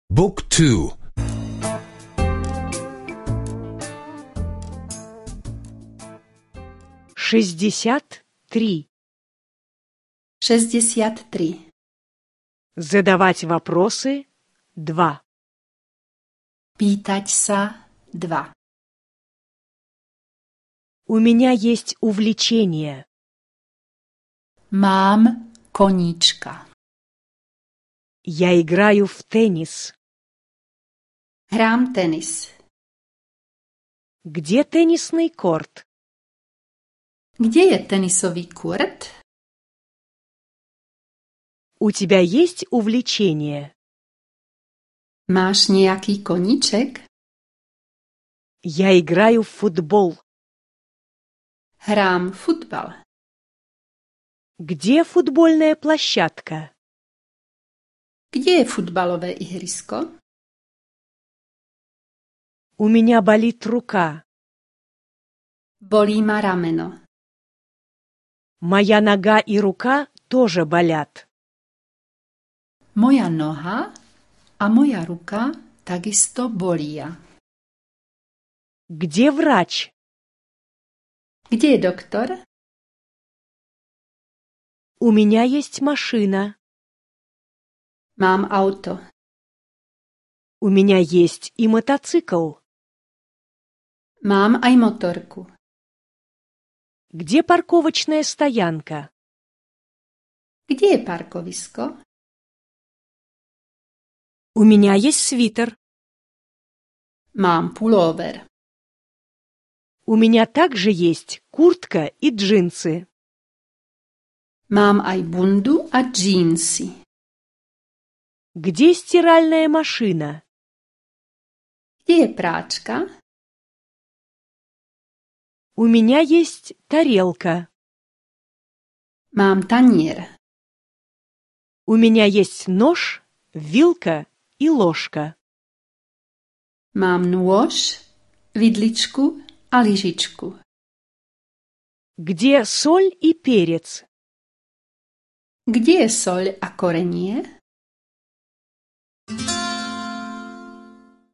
بوك تو 63. 63. Задавать вопросы 2. Pýtať sa 2. У меня есть увлечение. Mám koníčka. Я играю в теннис. Hrám tenis. Где теннисный корт? Kde je tenisový kurt? У тебя есть увлечение? Máš nejaký koníček? Я играю в футбол. Hrám futbal. Где футбольная площадка? Kde je futbalové ihrisko? У меня болит рука. Bolí ma rameno. Моя нога и рука тоже болят. Moja noha a moja ruka takisto bolia. Где врач? Kde je doktor? У меня есть машина. Mám auto. У меня есть и мотоцикл. Mám aj motorku. Где парковочная стоянка? Kde je parkovisko? У меня есть свитер. Mám pulóver. У меня также есть куртка и джинсы. Mám aj bundu a džínsy. Где стиральная машина? Kde je práčka? У меня есть тарелка. Mám tanier. У меня есть нож, вилка и ложка. Mám nôž, vidličku a lyžičku. Где соль и перец? Kde je soľ a korenie?